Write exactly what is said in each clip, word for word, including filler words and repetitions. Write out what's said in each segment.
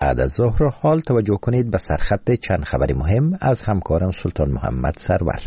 بعد از ظهر. حال توجه کنید به سرخط چند خبر مهم از همکارم سلطان محمد سرور.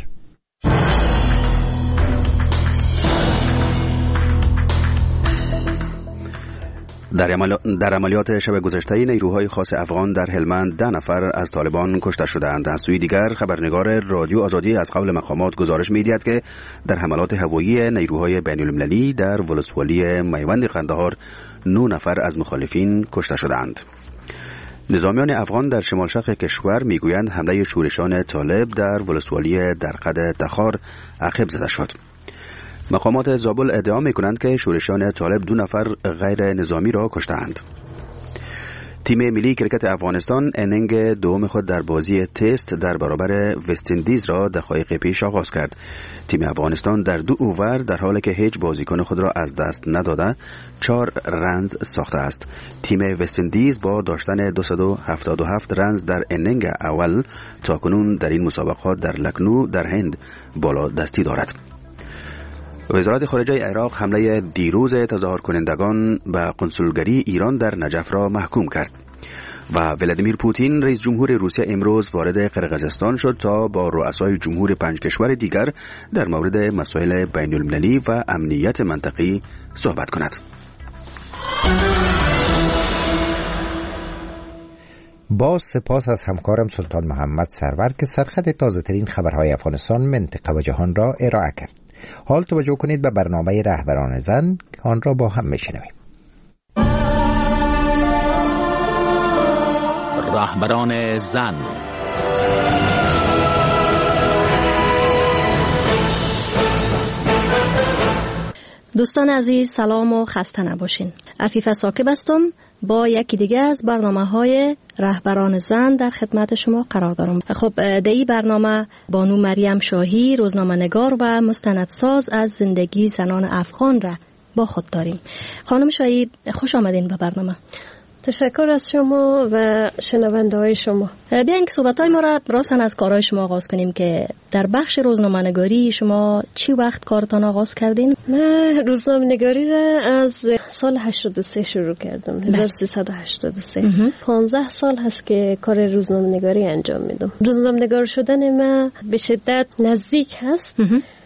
در عملیات شب گذشته نیروهای خاص افغان در هلمند ده نفر از طالبان کشته شدند. از سوی دیگر خبرنگار رادیو آزادی از قول مقامات گزارش می‌دهد که در حملات هوایی نیروهای بین‌المللی در ولسوالی میوند قندهار نه نفر از مخالفین کشته شدند. نظامیان افغان در شمال شرق کشور میگویند حمله شورشان طالب در ولسوالی درقد تخار عقب زده شد. مقامات زابل ادعا میکنند که شورشان طالب دو نفر غیر نظامی را کشتند. تیم ملی کرکت افغانستان انینگ دوم خود در بازی تست در برابر وست اندیز را دقایق پیش آغاز کرد. تیم افغانستان در دو اوور در حالی که هیچ بازیکن خود را از دست نداده چهار رنز ساخته است. تیم وست اندیز با داشتن دویست و هفتاد و هفت رنز در انینگ اول تاکنون در این مسابقات در لکنو در هند بالا دستی دارد. وزارت خارجه عراق حمله دیروز تظاهر کنندگان به قنسولگری ایران در نجف را محکوم کرد و ولادیمیر پوتین رئیس جمهور روسیه امروز وارد قرقیزستان شد تا با رؤسای جمهور پنج کشور دیگر در مورد مسائل بین المللی و امنیت منطقی صحبت کند. با سپاس از همکارم سلطان محمد سرور که سرخط تازه ترین خبرهای افغانستان، منطقه و جهان را ارائه کرد. حال توجه کنید به برنامه رهبران زن، آن را با هم میشنویم. رهبران زن. دوستان عزیز سلام و خسته نباشین. عفیفه ساکب هستم با یکی دیگه از برنامه‌های رهبران زن در خدمت شما قرار دارم. خب در این برنامه بانو مریم شاهی روزنامه‌نگار و مستندساز از زندگی زنان افغان را با خود داریم. خانم شاهی خوش آمدین به برنامه. تشکر از شما و شنونده های شما. بیاین که صحبت های ما را راستن از کارهای شما آغاز کنیم که در بخش روزنامه نگاری شما چی وقت کارتان آغاز کردین؟ من روزنامه نگاری را از سال هشتاد و سه شروع کردم. هزار و سیصد و هشتاد و سه. پانزده سال هست که کار روزنامه نگاری انجام میدم. روزنامه نگار شدن من به شدت نزدیک هست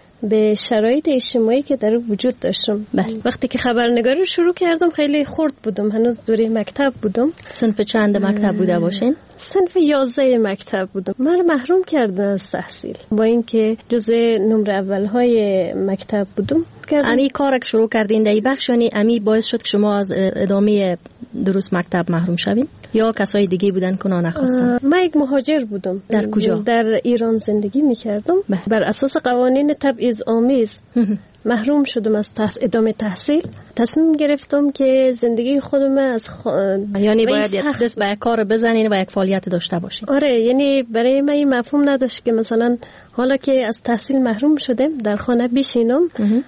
به شرایط اجتماعی که در وجود داشتم. بله. وقتی که خبرنگاری رو شروع کردم خیلی خرد بودم، هنوز دوره مکتب بودم. صنف چند مکتب بوده باشین؟ صنف یازده مکتب بودم. من محروم کردن از تحصیل با اینکه جزو نمره اولهای مکتب بودم. امی کار که شروع کردین در این بخش یعنی امی باعث شد که شما از ادامه دروس مکتب محروم شوین یا کسای دیگه بودن که نخواستن؟ من یک مهاجر بودم. در کجا؟ در ایران زندگی می‌کردم. بر اساس قوانین تبعیض آمیز محروم شدم از تحص... ادامه تحصیل. تصمیم گرفتم که زندگی خودم از خ... یعنی باید دست به کار بزنین و یک فعالیت داشته باشین. آره، یعنی برای من این مفهوم نداشت که مثلا حالا که از تحصیل محروم شدم در خانه بشینم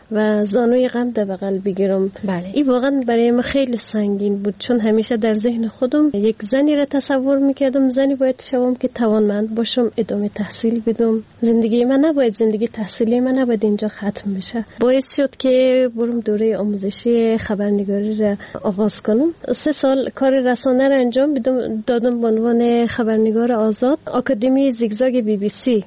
و زانوی غم در بغل بگیرم. بله. این واقعا برای من خیلی سنگین بود، چون همیشه در ذهن خودم یک زنی را تصور میکردم، زنی باید شوم که توانمند باشم، ادامه تحصیل بدم. زندگی من نباید، زندگی تحصیلی من نباید اینجا ختم بشه. باعث شد که برم دوره آموزشی خبرنگاری را آغاز کنم. سه سال کار رسانه را انجام دادم به عنوان خبرنگار آزاد. آکادمی زیگزاگ بی بی سی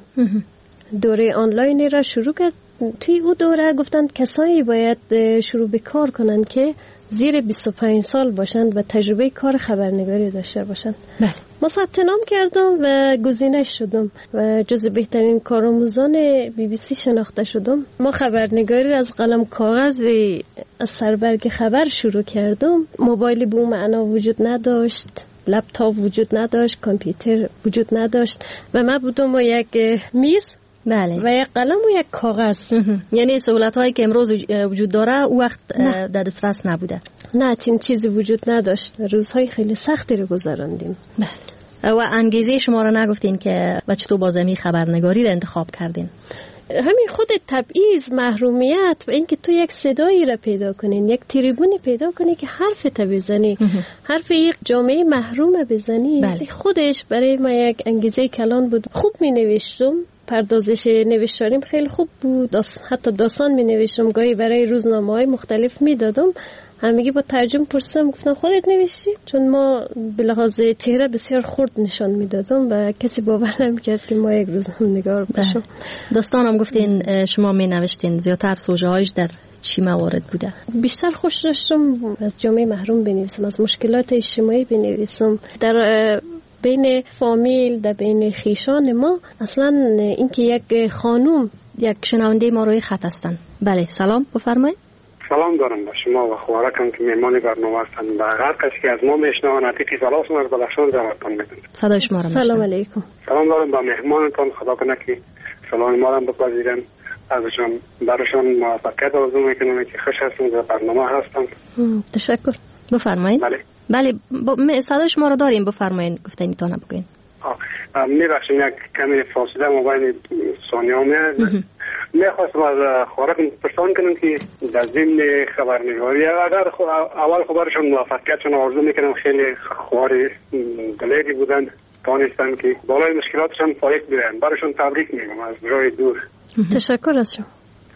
دوره آنلاینی را شروع کرد. توی او دوره گفتند کسایی باید شروع به کار کنند که زیر بیست و پنج سال باشند و تجربه کار خبرنگاری داشته باشند. بله. ما ثبت نام کردم و گزینه شدم و جز بهترین کارآموزان بی بی سی شناخته شدم. ما خبرنگاری از قلم کاغذ از سربرگ خبر شروع کردم. موبایلی به اون معنا وجود نداشت، لپتاپ وجود نداشت، کامپیوتر وجود نداشت و ما بودم با یک میز بله و یک قلم و یک کاغذ. یعنی سهولت هایی که امروز وجود داره او وقت در دسترس نبوده. نه، چنین چیزی وجود نداشت. روزهای خیلی سختی رو گذراندیم. بله. و انگیزه شما را نگفتین که و چطور بازمی خبرنگاری را انتخاب کردین؟ همین خود تبعیض، محرومیت و اینکه تو یک صدایی را پیدا کنین، یک تریبونی پیدا کنی که حرف تا بزنی، حرف یک جامعه محروم بزنی. بله. خودش برای ما یک انگیزه کلان بود. خوب می نوشتم، پردازش نوشتاریم خیلی خوب بود، داست... حتی داستان می نوشتم، گاهی برای روزنامه های مختلف می دادم. همگی با تعجب پرسیدم، گفتن خودت نوشتی؟ چون ما به لحاظ چهره بسیار خرد نشان میدادم و کسی باور نمیکرد که ما یک روز هم نگار باشیم. دوستانم گفتین شما می نوشتین، زیادتر سوژه هایش در چی موارد بوده؟ بیشتر خوش داشتم از جامعه محروم بنویسم، از مشکلات اجتماعی بنویسم، در بین فامیل، در بین خیشان ما. اصلا اینکه یک خانوم، یک شنونده ما روی خط هستن. بله سلام بفرمایید. سلام دارم به شما و خوارکم که مهمان برنامه هستن و هر کسی که از ما میشنوند عتیقی سلام از بلخشان جوابتان میدن. صدای شما را سلام علیکم. سلام دارم به مهمانتان، خدا کنه که سلام ما را بپذیرن، ازشان برشان موفقیت آرزو میکنم که خوش هستم در برنامه هستم. تشکر. بفرمایید. بله بله ب... صدای شما را داریم، بفرمایید گفتنیتون بگوین. میبخشیم یک کمی فاصله ما بین ثانیه ها میاد. میخواستم از خوارکم پرسان کنم که در ضمن خبرنگاری اگر اول خبرشون موفقیتشون آرزو میکنم، خیلی خوار دلیری بودن، دانستن که بالای مشکلاتشون فایق بیرن، برایشون تبریک میگم از جای دور. تشکر از شما.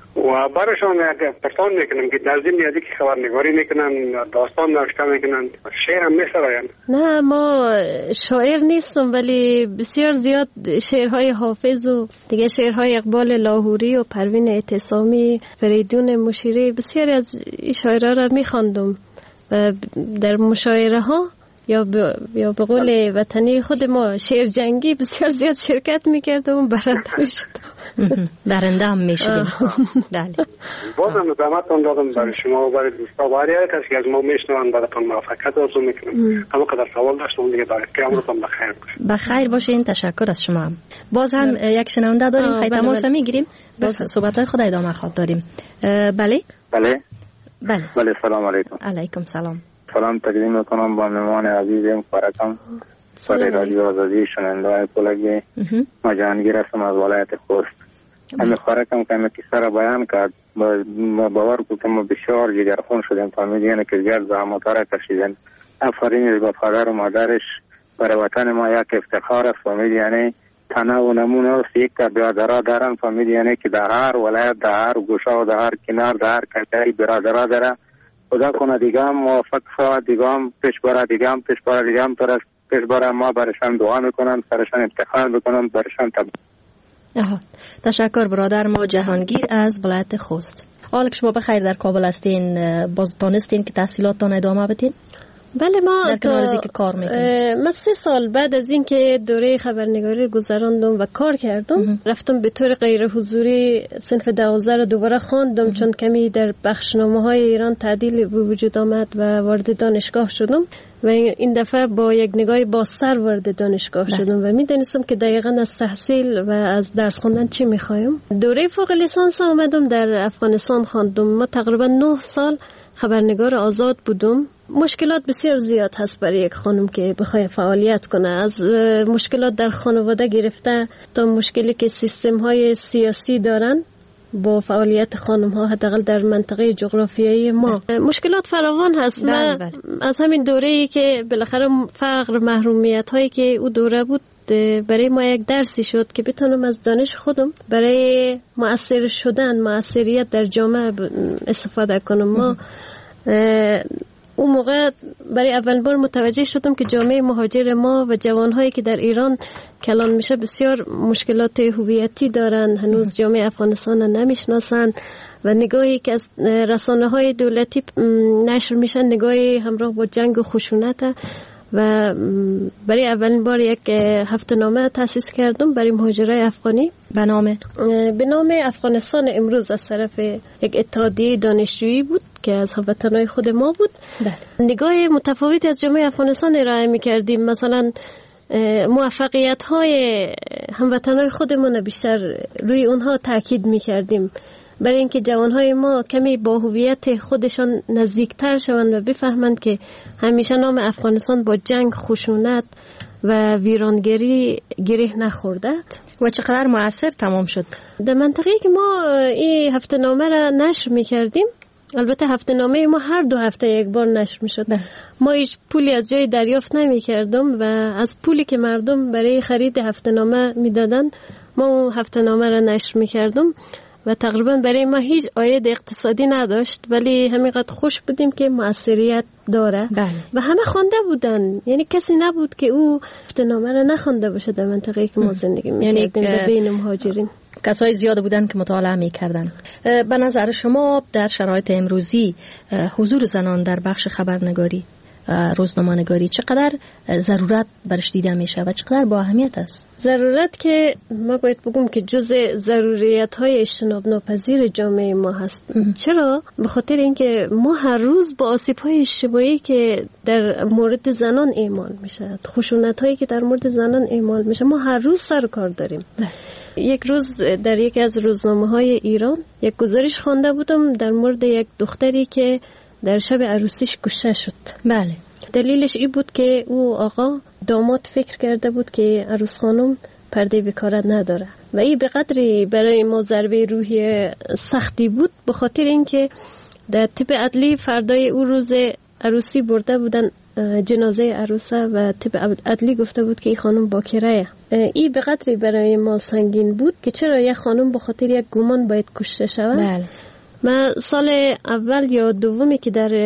و برایشون پرسان میکنم که در ضمن ازی که خبرنگاری میکنن، داستان نوشته میکنن، شعر هم میسراین؟ نه ما شاعر نیستم، ولی بسیار زیاد شعرهای حافظ و دیگه شعرهای اقبال لاهوری و پروین اعتصامی، فریدون مشیری، بسیاری از این شاعرها را میخواندم و در مشاعره ها یا ب... یا به قول وطنی خود ما شعر جنگی بسیار زیاد شرکت میکردم و برنده میشدم. برنده هم میشدیم. بله. بازم زحمتتون دادم برای شما و برای دوستا و هر یک کسی که از ما میشنوند براتون موفقیت آرزو میکنم. اما قدر سوال داشتم دیگه دارید که عمرتون بخیر باشه. بخیر باشین. تشکر از شما هم. باز هم بله. یک شنونده داریم، خیلی تماس میگیریم، باز صحبت های خود ادامه خواهد داریم. بله بله بله بله سلام علیکم. علیکم سلام. سلام تقدیم میکنم با مهمان عزیزم خوارکم برای رادیو آزادی شنونده های کلگی. ما جهانگیر هستم از ولایت خوست. همین خوارکم که همین کیسه را بیان کرد، باور بود که ما بسیار جگرخون شدیم، فهمیدیم یعنی که زیاد زحمت را کشیدن. آفرین به پدر و مادرش، برای وطن ما یک افتخار است. فهمیدیم یعنی تنه و نمونه است، یک که برادرها دارن. فهمیدیم یعنی که در هر ولایت، در هر گوشه و در هر کنار، در هر کجای برادرها داره. خدا کنه دیگه هم موفق شود، دیگه هم پیش بره، دیگه هم پیش بره، دیگه هم پیش بره. ما برشان دعا میکنم، سرشان افتخار میکنم، برشان تب. آها تشکر برادر ما جهانگیر از ولایت خوست. حالا که شما بخیر در کابل هستین، باز دانستین که تحصیلاتتان ادامه بدین؟ بله ما در کنار از اینکه کار میکنیم، من سه سال بعد از اینکه دوره خبرنگاری گذراندم و کار کردم، رفتم به طور غیر حضوری صنف دوازده رو دوباره خواندم، چون کمی در بخشنامه های ایران تعدیل به وجود آمد و وارد دانشگاه شدم و این دفعه با یک نگاه بازتر وارد دانشگاه شدم و میدونستم که دقیقاً از تحصیل و از درس خوندن چی میخوایم. دوره فوق لیسانس آمدم در افغانستان خواندم. ما تقریبا نه سال خبرنگار آزاد بودم. مشکلات بسیار زیاد هست برای یک خانم که بخواد فعالیت کنه، از مشکلات در خانواده گرفته تا مشکلی که سیستم های سیاسی دارن با فعالیت خانم ها، حداقل در منطقه جغرافیایی ما مشکلات فراوان هست. من از همین دوره‌ای که بالاخره فقر، محرومیت هایی که او دوره بود برای ما یک درسی شد که بتونم از دانش خودم برای مؤثر شدن، مؤثریت در جامعه استفاده کنم. ما اون موقع برای اول بار متوجه شدم که جامعه مهاجر ما و جوانهایی که در ایران کلان میشه بسیار مشکلات هویتی دارن، هنوز جامعه افغانستان را نمیشناسن و نگاهی که از رسانه های دولتی نشر میشن نگاهی همراه با جنگ و خشونت و برای اولین بار یک هفته‌نامه تأسیس کردم برای مهاجرای افغانی به نام به نام افغانستان امروز از طرف یک اتحادیه دانشجویی بود که از هموطنای خود ما بود. بله. نگاه متفاوتی از جامعه افغانستان ارائه می‌کردیم. مثلا موفقیت های هموطنای خودمون بیشتر روی اونها تاکید می‌کردیم برای اینکه جوانهای ما کمی با هویت خودشان نزدیکتر شوند و بفهمند که همیشه نام افغانستان با جنگ، خشونت و ویرانگری گره نخورده. و چقدر مؤثر تمام شد. در منطقه‌ای که ما این هفته نامه را نشر می‌کردیم، البته هفته نامه ما هر دو هفته یک بار نشر می‌شد. ما هیچ پولی از جای دریافت نمی‌کردیم و از پولی که مردم برای خرید هفته نامه می‌دادن ما اون هفته نامه را نشر می‌کردیم و تقریبا برای ما هیچ عاید اقتصادی نداشت، ولی همینقدر خوش بودیم که موثریت داره. بله. و همه خوانده بودن، یعنی کسی نبود که او افتنامه را نخوانده باشه در منطقه‌ای که ما زندگی می‌کردیم، یعنی در بین مهاجرین کسای زیاد بودن که مطالعه می‌کردن. به نظر شما در شرایط امروزی حضور زنان در بخش خبرنگاری، روزنامه‌نگاری چقدر ضرورت برش دیده میشه و چقدر با اهمیت است؟ ضرورت که ما باید بگم که جز ضروریت‌های اجتناب ناپذیر جامعه ما هست. چرا؟ به خاطر اینکه ما هر روز با آسیب‌های اجتماعی که در مورد زنان اعمال میشه، خشونت‌هایی که در مورد زنان اعمال میشه، ما هر روز سر کار داریم. بله. یک روز در یکی از روزنامه‌های ایران یک گزارش خوانده بودم در مورد یک دختری که در شب عروسیش کشته شد. بله. دلیلش این بود که او آقا داماد فکر کرده بود که عروس خانم پرده بکارت نداره و این به قدری برای ما ضربه روحی سختی بود، به خاطر اینکه در طب عدلی فردای او روز عروسی برده بودن جنازه عروسه و طب عدلی گفته بود که این خانم باکره. این به قدری برای ما سنگین بود که چرا یک خانم به خاطر یک گمان باید کشته شود. بله. من سال اول یا دومی که در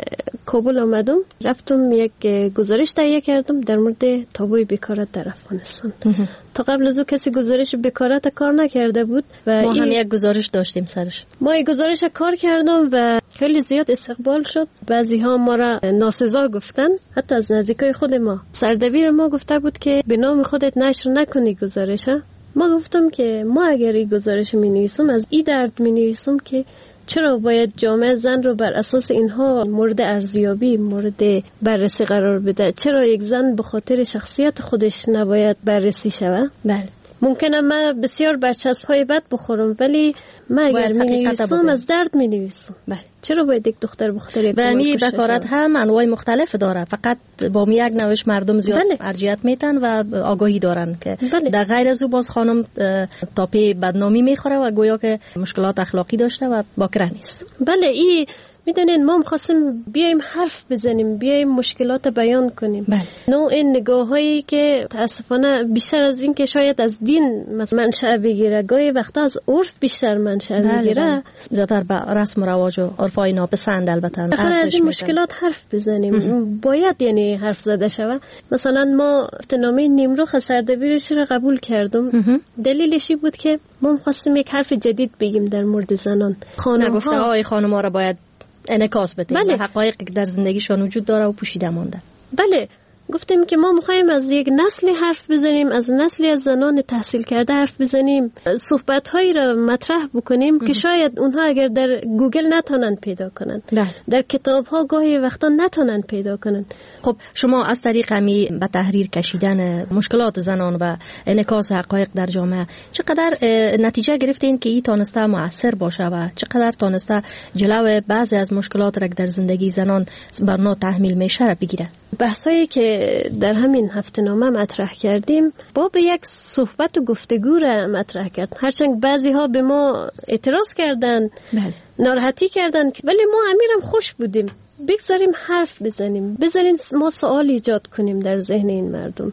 کابل آمدم رفتم یک گزارش تهیه کردم در مورد تابوی بیکارت در افغانستان. تا قبل از او کسی گزارش بیکارت کار نکرده بود و ما هم یک گزارش داشتیم سرش. ما یک گزارش کار کردم و خیلی زیاد استقبال شد. بعضی ها ما را ناسزا گفتن، حتی از نزدیکای خود ما. سردبیر ما گفته بود که به نام خودت نشر نکنی گزارش. ما گفتم که ما اگر این گزارش می نویسم از این درد می نویسم که چرا باید جامعه زن رو بر اساس اینها مورد ارزیابی، مورد بررسی قرار بده؟ چرا یک زن به خاطر شخصیت خودش نباید بررسی شود؟ بله. ممکنه من بسیار برچسب‌های بد بخورم، ولی من اگر می نویسم از درد می نویسم. بله. چرا باید یک دختر بخاطر یک و می بکارت هم انواع مختلف داره، فقط با می یک نوش مردم زیاد بله. ارجیت میتن و آگاهی دارن که بله. در غیر از او باز خانم تاپی بدنامی میخوره و گویا که مشکلات اخلاقی داشته و باکره نیست. بله. این میدونین ما می‌خواستیم بیایم حرف بزنیم، بیایم مشکلات بیان کنیم. بله. نوع نگاهایی که تاسفانه بیشتر از این که شاید از دین منشأ بگیره، گاهی وقتا از عرف بیشتر منشأ بله بگیره. بله. زیادتر به رسم و رواج و عرفای ناپسند البته از این مشکلات حرف بزنیم. باید یعنی حرف زده شود. مثلا ما افتنامه نیمروخ سردبیرش رو قبول کردم. دلیلش این بود که ما می‌خواستیم یک حرف جدید بگیم در مورد زنان. خانم‌ها های خانم‌ها را باید انعکاس بدیم بله. و حقایقی که در زندگیشان وجود داره و پوشیده مانده. بله. گفتیم که ما میخوایم از یک نسلی حرف بزنیم، از نسلی از زنان تحصیل کرده حرف بزنیم، صحبت‌هایی را مطرح بکنیم که شاید اونها اگر در گوگل نتونن پیدا کنن، ده. در کتاب‌ها گاهی وقتا نتونن پیدا کنن. خب شما از طریق همی به تحریر کشیدن مشکلات زنان و انعکاس حقایق در جامعه چقدر نتیجه گرفتین که این تانسته مؤثر باشه و چقدر تانسته جلو بعضی از مشکلات را که در زندگی زنان بر ما تحمیل میشه را بگیره؟ بحثایی که در همین هفته‌نامه مطرح کردیم با به یک صحبت و گفتگو را مطرح کرد، هرچند بعضی ها به ما اعتراض کردن، بله. ناراحتی کردن، ولی ما امیرم خوش بودیم. بگذاریم حرف بزنیم، بذارین ما سوال ایجاد کنیم در ذهن این مردم.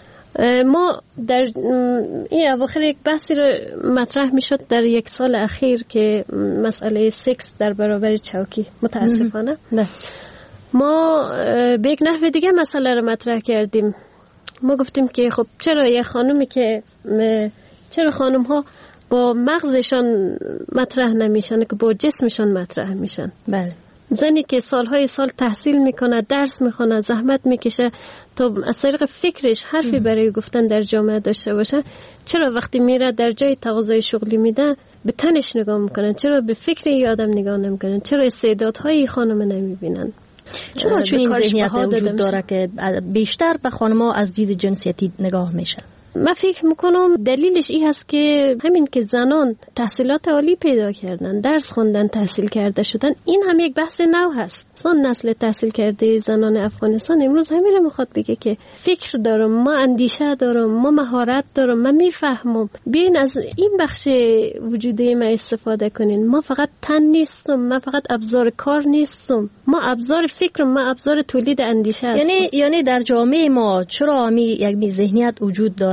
ما در این اواخر یک بحثی رو مطرح می شد در یک سال اخیر که مسئله سکس در برابر چوکی متاسفانه نه. ما به یک نحو دیگه مسئله رو مطرح کردیم. ما گفتیم که خب چرا یه خانومی که چرا خانم ها با مغزشان مطرح نمیشن که با جسمشان مطرح میشن؟ بله. زنی که سالهای سال تحصیل میکنه، درس میخونه، زحمت میکشه تا از طریق فکرش حرفی برای گفتن در جامعه داشته باشه، چرا وقتی میره در جای تقاضای شغلی میده به تنش نگاه میکنن؟ چرا به فکر ای آدم نگاه نمیکنن؟ چرا استعدادهای خانم نمیبینن؟ چرا چون این ذهنیت وجود داره که بیشتر به خانم‌ها از دید جنسیتی نگاه میشه؟ من فکر میکنم دلیلش این هست که همین که زنان تحصیلات عالی پیدا کردن، درس خوندن، تحصیل کرده شدن، این هم یک بحث نو هست. اون نسل تحصیل کرده زنان افغانستان امروز همین رو میخواد بگه که فکر دارم، ما اندیشه دارم، ما مهارت دارم، من میفهمم، بیاین از این بخش وجودی ما استفاده کنین. ما فقط تن نیستم، من فقط ابزار کار نیستم، ما ابزار فکرم، ما ابزار تولید اندیشه هستم. یعنی یعنی در جامعه ما چرا می یک ذهنیت وجود داره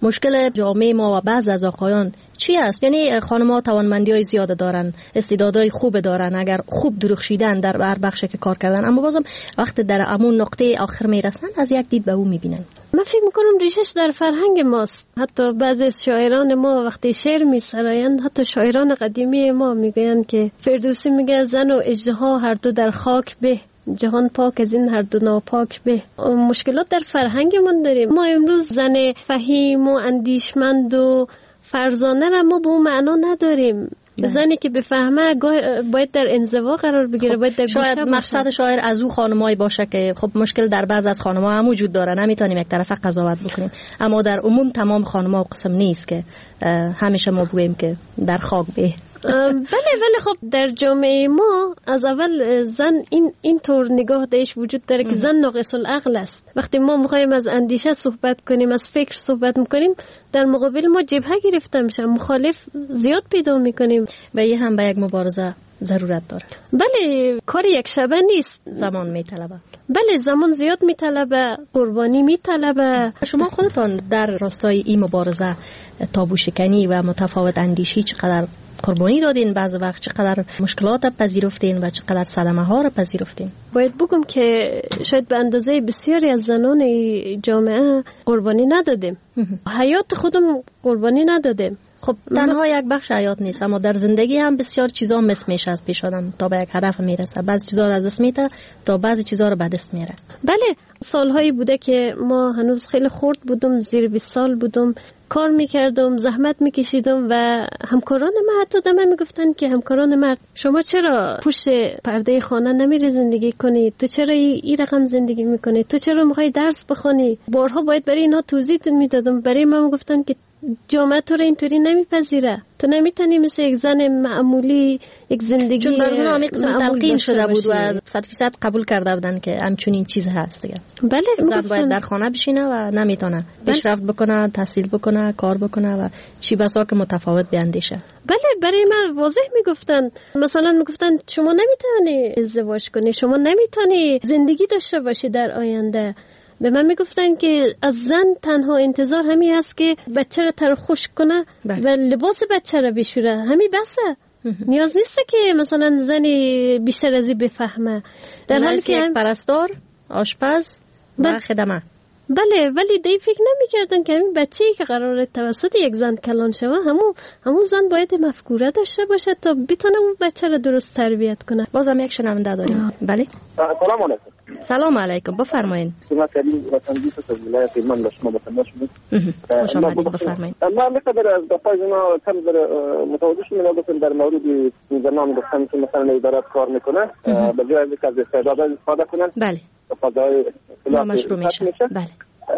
مشکل جامعه ما و بعض از آقایان چی است؟ یعنی خانم‌ها توانمندی‌های زیاد دارن، استعدادهای خوب دارن، اگر خوب درخشیدن در هر بخشی که کار کردن، اما بازم وقت در همون نقطه آخر میرسن از یک دید به او میبینن. من فکر میکنم ریشش در فرهنگ ماست. حتی بعضی از شاعران ما وقتی شعر میسرایند، حتی شاعران قدیمی ما میگویند که فردوسی میگه زن و اژدها هر دو در خاک به، جهان پاک از این هر دو ناپاک به. مشکلات در فرهنگمون داریم. ما امروز زن فهیم و اندیشمند و فرزانه را ما به اون معنا نداریم. ده. زنی که بفهمه باید در انزوا قرار بگیره. خب باید در شاید مقصد شاعر از او خانمایی باشه که خب مشکل در بعض از خانم‌ها هم وجود داره، نمیتونیم یک طرفه قضاوت بکنیم، اما در عموم تمام خانم‌ها قسم نیست که همیشه ما بگوییم که در خاک به. بله ولی خب در جامعه ما از اول زن این این طور نگاه داشت وجود داره که زن ناقص العقل است. وقتی ما میخوایم از اندیشه صحبت کنیم، از فکر صحبت میکنیم، در مقابل ما جبهه گرفته میشه، مخالف زیاد پیدا میکنیم. و این هم به یک مبارزه ضرورت داره. بله کار یک شبه نیست، زمان میطلبه. بله زمان زیاد میطلبه، قربانی میطلبه. شما خودتان در راستای این مبارزه تابو شکنی و متفاوت اندیشی چقدر قربانی دادین، بعض وقت چقدر مشکلات پذیرفتین و چقدر صدمه ها را پذیرفتین؟ باید بگم که شاید به اندازه بسیاری از زنان جامعه قربانی ندادیم. حیات خودم قربانی ندادیم. خب تنها یک بخش حیات نیست، اما در زندگی هم بسیار چیزا مس میشه از پیش آدم تا به یک هدف میرسه. بعضی چیزا رو از دست میده تا بعضی چیزا رو به دست میاره. بله سالهایی بوده که ما هنوز خیلی خرد بودم، زیر بیست سال بودم، کار میکردم، زحمت میکشیدم و همکاران من حتی دم میگفتن که همکاران من شما چرا پشت پرده خانه نمیری زندگی کنی؟ تو چرا این رقم زندگی میکنی؟ تو چرا میخوای درس بخونی؟ بارها باید برای اینا توضیح میدادم. برای من میگفتن که جامعه تو رو اینطوری نمیپذیره، تو نمیتونی مثل یک زن معمولی یک زندگی چون در اون همه قسم تلقین شده بود و صد فیصد قبول کرده بودن که همچنین چیز هست دیگه. بله زن باید در خانه بشینه و نمیتونه پیشرفت بکنه، تحصیل بکنه، کار بکنه و چی بسا که متفاوت بیندیشه. بله برای من واضح میگفتن، مثلا میگفتن شما نمیتونی ازدواج کنی، شما نمیتونی زندگی داشته باشی در آینده. به من میگفتن که از زن تنها انتظار همین است که بچه را تر خوش کنه بله. و لباس بچه را بشوره، همین بسه. نیاز نیست که مثلا زنی بیشتر از این بفهمه. در حالی که یک پرستار، آشپز و خدمه. بله ولی دی فکر نمی‌کردن که همین بچه‌ای که قراره توسط یک زن کلان شه همون همون زن باید مفکوره داشته باشه تا بتونه اون بچه را درست تربیت کنه. بازم یک شنونده داریم. بله سلام علیکم. سلام علیکم، بفرمایید. شما کلی وطنی از ولایت من به شما بخدمت شما. خوش آمدید، بفرمایید. ما می‌خوام از دفعه اینا کم در متوجه شما بودم در مورد زنان گفتن که مثلا اداره کار میکنه به جای اینکه از استعداد استفاده کنن. بله. فضای مشروع میشه. بله.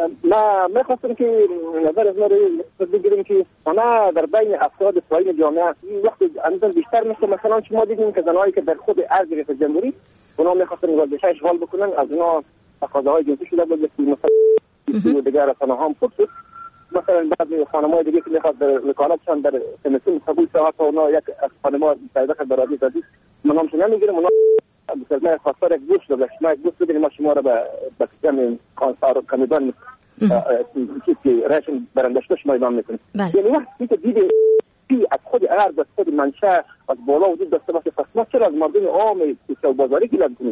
ما میخواستم که نظر از ما رو بگیریم که ما در بین افراد پایین جامعه وقتی اندازه بیشتر میشه. مثلا شما دیدین که زنایی که در خود ارز ریاست جمهوری اونا میخواستن ورزش اشغال بکنن، از اونا تقاضاهای جنسی شده بود که مثلا دیگر رسانه هم خود شد. مثلا بعضی خانم‌های دیگه که میخواد در وکالتشان در کمیسیون قبول شه تا اونا یک از خانم‌ها پیدا برادری زدی ما نامش نمیگیریم. اونا بسیار خواستار یک گوش داشت ما یک گوش بدیم ما شما را به بسیار کانسار کمیدان چیزی رشن برندشته شما اعلام میکنیم. یعنی وقتی که دیده از خود ارز، از خود منشأ، از بالا وجود داشته باشه، پس ما چرا از مردم عام کوچه و بازاری گله کنیم؟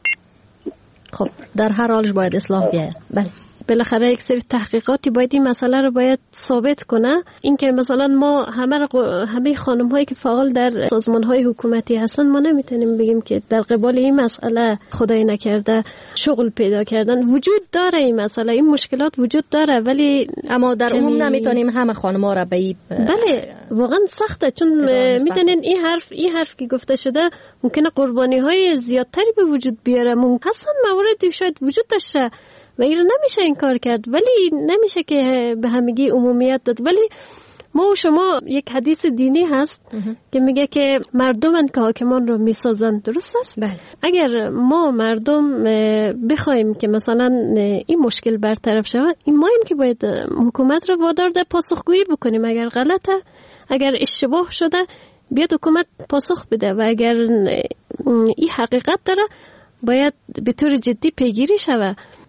خب در هر حالش باید اصلاح بیاید. بله بالاخره یک سری تحقیقاتی باید این مسئله رو باید ثابت کنه. اینکه مثلا ما همه همه خانم هایی که فعال در سازمان های حکومتی هستن ما نمیتونیم بگیم که در قبال این مسئله خدای نکرده شغل پیدا کردن. وجود داره این مسئله، این مشکلات وجود داره، ولی اما در عموم نمیتونیم همه خانم ها را به این بله واقعا سخته. چون میتونین این حرف این حرف که گفته شده ممکنه قربانی های زیادتری به وجود بیاره. ممکن موردی شاید وجود داشته و این رو نمیشه انکار کرد، ولی نمیشه که به همگی عمومیت داد. ولی ما و شما یک حدیث دینی هست که میگه که مردمن که حاکمان رو میسازن. درست است؟ بله. اگر ما مردم بخوایم که مثلا این مشکل برطرف شود، این مایم که باید حکومت رو وادار در پاسخگویی بکنیم. اگر غلطه، اگر اشتباه شده، بیاد حکومت پاسخ بده و اگر این حقیقت داره باید به طور جدی پیگیری شود.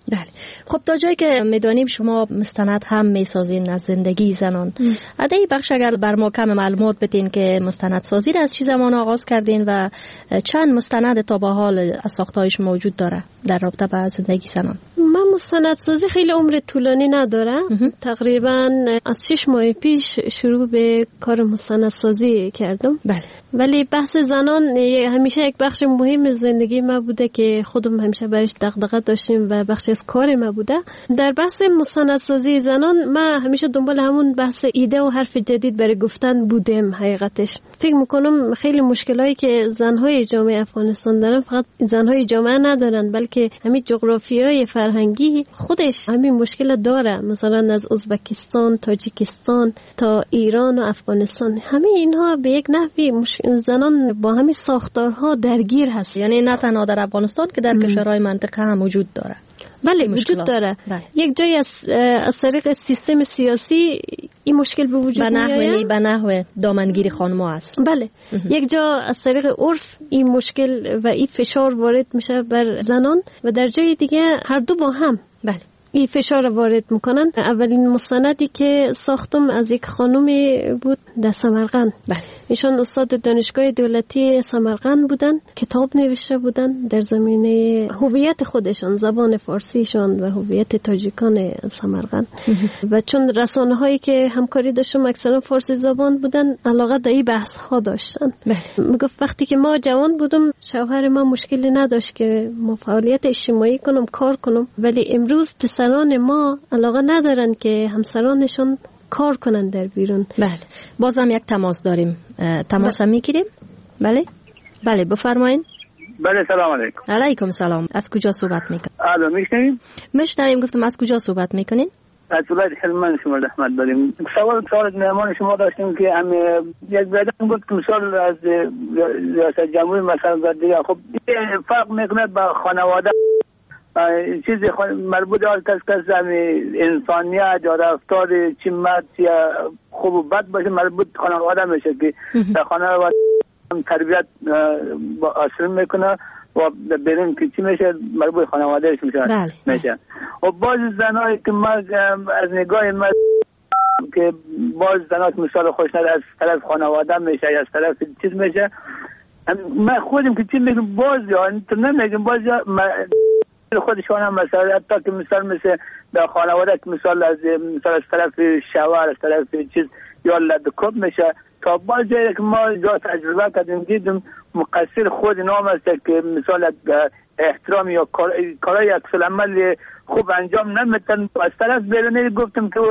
بله. خب تا جایی که میدانیم شما مستند هم میسازین از زندگی زنان. ادای بخش اگر بر ما کم معلومات بدین که مستند سازی را از چه زمان آغاز کردین و چند مستند تا به حال از ساختهایش موجود داره در رابطه با زندگی زنان؟ من مستند سازی خیلی عمر طولانی نداره. تقریبا از شش ماه پیش شروع به کار مستند سازی کردم. بله. ولی بحث زنان همیشه یک بخش مهم زندگی ما بوده که خودم همیشه برش دغدغه داشتیم و بخش از کار ما بوده. در بحث مستندسازی زنان ما همیشه دنبال همون بحث ایده و حرف جدید برای گفتن بودیم. حقیقتش فکر میکنم خیلی مشکلایی که زنهای جامعه افغانستان دارن فقط زنهای جامعه ندارن، بلکه همین جغرافیای فرهنگی خودش همین مشکل داره. مثلا از ازبکستان، تاجیکستان تا ایران و افغانستان، همه اینها به یک نحوی زنان با همین ساختارها درگیر هست. یعنی نه تنها در افغانستان که در کشورهای منطقه هم وجود داره. بله وجود داره. بله. یک جای از از طریق سیستم سیاسی این مشکل به وجود میاد. به نحو به نحو دامنگیری خانم‌ها است. بله. یک جا از طریق عرف این مشکل و این فشار وارد میشه بر زنان و در جای دیگه هر دو با هم. بله. این فشار وارد میکنن. اولین مستندی که ساختم از یک خانومی بود در سمرقند. بله. ایشان استاد دانشگاه دولتی سمرقند بودن، کتاب نوشته بودن در زمینه هویت خودشان، زبان فارسیشان و هویت تاجیکان سمرقند. و چون رسانه هایی که همکاری داشتم اکثرا فارسی زبان بودن، علاقه به این بحث ها داشتن. میگفت وقتی که ما جوان بودم شوهر ما مشکلی نداشت که ما فعالیت اجتماعی کنم، کار کنم، ولی امروز پسران ما علاقه ندارن که همسرانشون کار کنن در بیرون. بله. بازم یک تماس داریم. تماس هم میگیریم؟ بله. بله بفرمایید. بله سلام علیکم. علیکم سلام. از کجا صحبت میکنید؟ الو میشنوید؟ میشنویم. گفتم از کجا صحبت میکنید؟ از ولایت هلمند شما رحمت داریم. سوال سوال مهمان شما داشتیم که هم یک بیادم گفت مثال از ریاست جمهوری مثلا دیگه، خب فرق میکنه با خانواده چیزی مربوط به کس کس انسانیت یا رفتار چی مرد یا خوب و بد باشه مربوط خانواده میشه که در خانواده تربیت اصل میکنه و بریم که چی میشه مربوط خانوادهش میشه. بله. میشه و باز زنایی که ما از نگاه ما که باز زنات مثال خوش نداره از طرف خانواده میشه یا از طرف چیز میشه، ما خودم که چی میگم باز یا تو نمیگم باز یا خودشان هم مثلا حتی که مثال مثل در خانواده که مثال از مثال از طرف شوهر از طرف چیز یا لدکوب میشه تا باز جایی که ما جا تجربه کردیم دیدیم مقصر خود نام است که مثال احترام یا کارای اکسل عمل خوب انجام نمیتن از طرف بیرونی گفتم که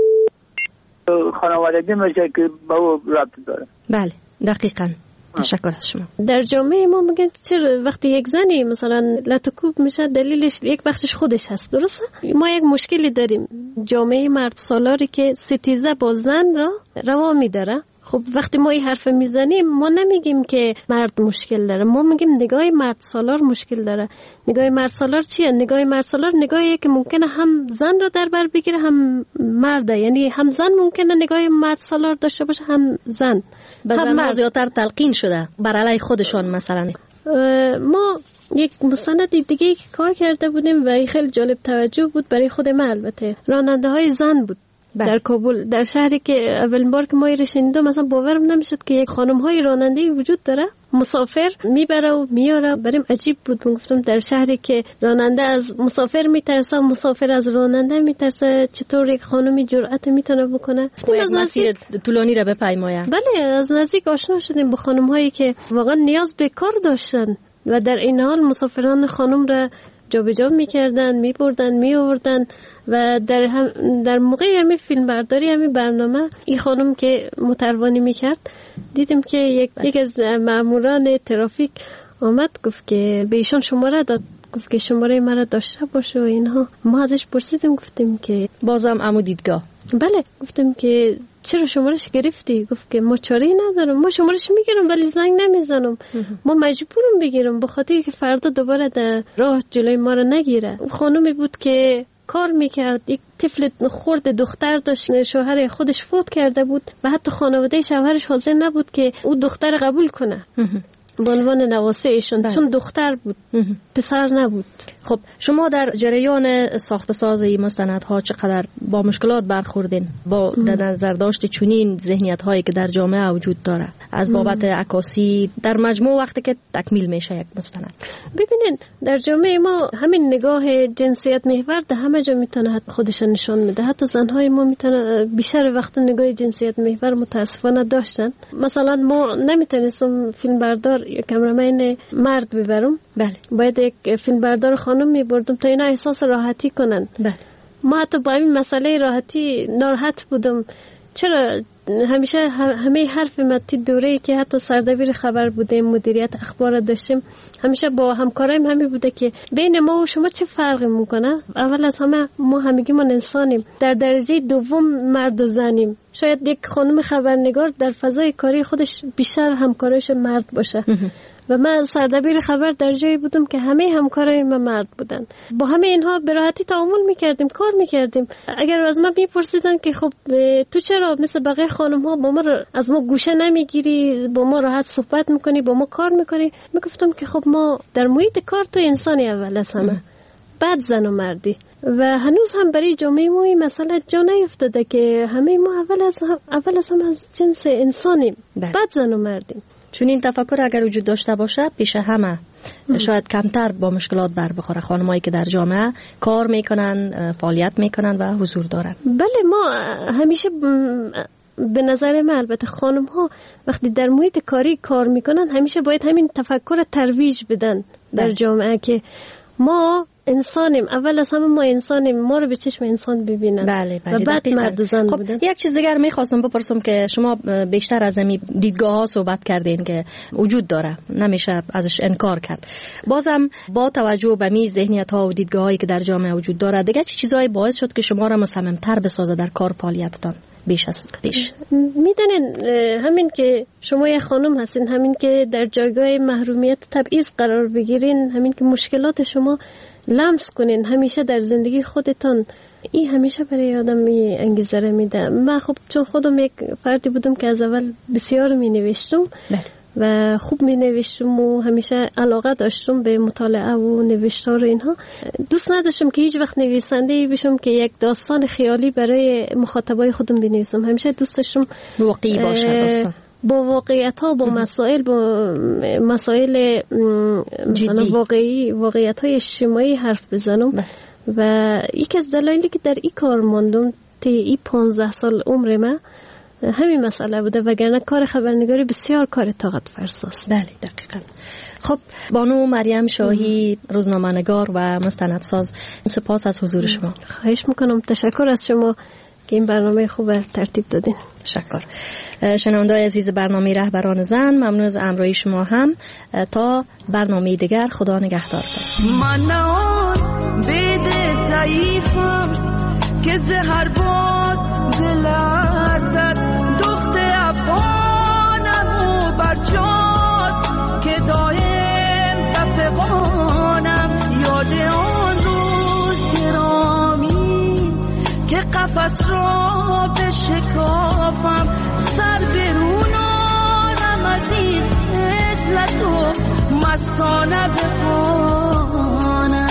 خانوادگی میشه که با او رابطه داره. بله دقیقاً. تشکر از شما. در جامعه ما میگن چرا وقتی یک زنی مثلا لطکوب میشه دلیلش یک بخشش خودش هست، درسته؟ ما یک مشکلی داریم، جامعه مرد سالاری که ستیزه با زن را روا میداره. خب وقتی ما این حرف میزنیم ما نمیگیم که مرد مشکل داره، ما میگیم نگاه مرد سالار مشکل داره. نگاه مرد سالار چیه؟ نگاه مرد سالار نگاهیه که ممکنه هم زن رو در بر بگیره هم مرده، یعنی هم زن ممکنه نگاه مرد سالار داشته باشه هم زن. بزن زیادتر تلقین شده بر علیه خودشان. مثلا ما یک مستند دیگه که کار کرده بودیم و خیلی جالب توجه بود برای خود من، البته راننده های زن بود. بله. در کابل، در شهری که اولین بار که ما رو شنیدم مثلا باورم نمیشد که یک خانم های راننده وجود داره، مسافر میبره و میاره. بریم عجیب بود. من گفتم در شهری که راننده از مسافر میترسه، مسافر از راننده میترسه، چطور یک خانمی جرأت میتونه بکنه از مسیر طولانی را بپیماید؟ بله از نزدیک آشنا شدیم با خانم هایی که واقعا نیاز به کار داشتن و در این حال مسافران خانم را جابجا میکردن، میبردن، میآوردن و در هم در موقع همین فیلم برداری همین برنامه این خانم که متروانی میکرد دیدیم که یک یک از ماموران ترافیک آمد گفت که به ایشان شماره داد، گفت که شماره مرا داشته باشه و اینها. ما ازش پرسیدیم گفتیم که بازم عمو دیدگاه. بله گفتیم که چرا شمارش گرفتی؟ گفت که ما چاره‌ای ندارم، ما شمارش میگیرم ولی زنگ نمیزنم، ما مجبورم بگیرم به خاطر که فردا دوباره در راه جلوی ما رو نگیره. خانومی بود که کار میکرد، یک طفل خرد دختر داشت، شوهر خودش فوت کرده بود و حتی خانواده شوهرش حاضر نبود که او دختر قبول کنه. به عنوان نواسه ایشون، چون دختر بود، پسر نبود. خب شما در جریان ساخت و ساز این مستندها چقدر با مشکلات برخوردین با در نظر داشت چنین ذهنیت هایی که در جامعه وجود داره از بابت عکاسی در مجموع وقتی که تکمیل میشه یک مستند؟ ببینید در جامعه ما همین نگاه جنسیت محور در همه جا میتونه خودش نشان میده. حتی زنهای ما میتونه بیشتر وقت نگاه جنسیت محور متاسفانه داشتن. مثلا ما نمیتونستم فیلم بردار یا کامرامن مرد ببرم، بله باید یک فیلم بردار خانم میبردم تا اینا احساس راحتی کنن. بله ما حتی با این مسئله راحتی ناراحت بودم. چرا همیشه همه حرف متی دوره که حتی سردبیر خبر بودیم، مدیریت اخبار داشتیم، همیشه با همکارایم همین بوده که بین ما و شما چه فرقی میکنه؟ اول از همه ما همگی ما انسانیم، در درجه دوم مرد و زنیم. شاید یک خانم خبرنگار در فضای کاری خودش بیشتر همکارش مرد باشه و من سردبیر خبر در جایی بودم که همه همکارای من مرد بودن. با همه اینها به راحتی تعامل میکردیم، کار میکردیم. اگر از من میپرسیدن که خب تو چرا مثل بقیه خانم ها با ما از ما گوشه نمیگیری، با ما راحت صحبت میکنی، با ما کار میکنی، میگفتم که خب ما در محیط کار تو انسانی اول از همه، بعد زن و مردی. و هنوز هم برای جامعه ما این مسئله جا نیفتاده که همه ما اول از هم اول از هم از جنس انسانیم، بعد زن و مردیم. چون این تفکر اگر وجود داشته باشه پیش همه شاید کمتر با مشکلات بر بخوره خانمایی که در جامعه کار میکنن، فعالیت میکنن و حضور دارن. بله ما همیشه به نظر من البته خانم ها وقتی در محیط کاری کار میکنن همیشه باید همین تفکر ترویج بدن در جامعه که ما انسانیم، اول از همه ما انسانیم، ما رو به چشم انسان ببینن. بله بله. و بعد مرد و زن خب بودن. یک چیز دیگر میخواستم بپرسم که شما بیشتر از این دیدگاه ها صحبت کردین که وجود داره، نمیشه ازش انکار کرد. بازم با توجه به می ذهنیت ها و دیدگاه هایی که در جامعه وجود داره، دیگه چه چیزایی باعث شد که شما را مصمم‌تر بسازه در کار فعالیتتان بیش از پیش؟ میدونین همین که شما یه خانم هستین، همین که در جایگاه محرومیت تبعیض قرار بگیرین، همین که مشکلات شما لمس کنین همیشه در زندگی خودتان، این همیشه برای آدم می انگیزه را میده. من خب چون خودم یک فردی بودم که از اول بسیار می نوشتم و خوب می نوشتم و همیشه علاقه داشتم به مطالعه و نوشتار و اینها، دوست نداشتم که هیچ وقت نویسنده بشم که یک داستان خیالی برای مخاطبای خودم بنویسم. همیشه دوست داشتم واقعی باشه داستان، با واقعیت ها، با مسائل، با مسائل مثلا واقعی، واقعیت های اجتماعی حرف بزنم. و یکی از دلایلی که در این کار ماندم تا این پانزده سال عمر من همین مسئله بوده، وگرنه کار خبرنگاری بسیار کار طاقت فرساست. بله دقیقاً. خب بانو مریم شاهی، روزنامه‌نگار و مستندساز، سپاس از حضور شما. خواهش میکنم، تشکر از شما که این برنامه خوب ترتیب دادین. تشکر. شنونده‌های عزیز برنامه رهبران زن، ممنون از همراهی شما هم. تا برنامه دیگر، خدا نگهدارتان. من آن بید ضعیفم که زهر باد دلرزد، دخت افغانم و برجاست که دایم دفقانم، یاد آن روز گرامی که قفس را به شکافم، سر برونانم از این عزلت و مستانه بخوانم.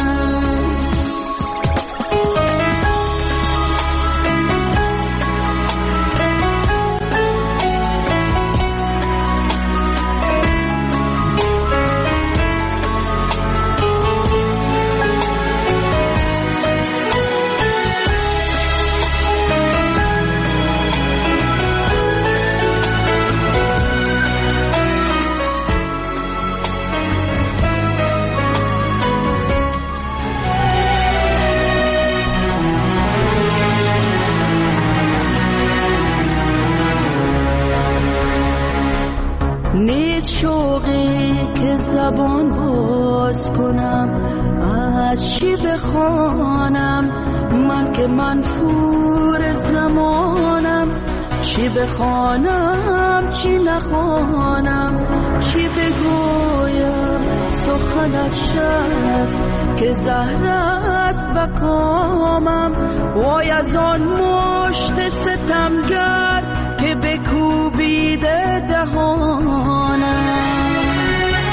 نیست شوقی که زبان باز کنم، از چی بخوانم من که منفور زمانم، چی بخوانم چی نخوانم، چی بگویم سخن از شب که زهر است بکامم، وای از آن مشت ستمگر که بکوبیده دهانم.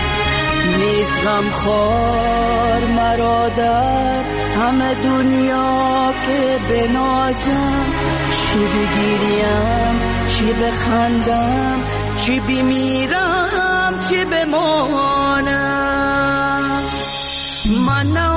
غمخوار مرا در همه دنیا که بنازم، چی بگیریم چی بخندم، چی بمیرم چی بمانم. من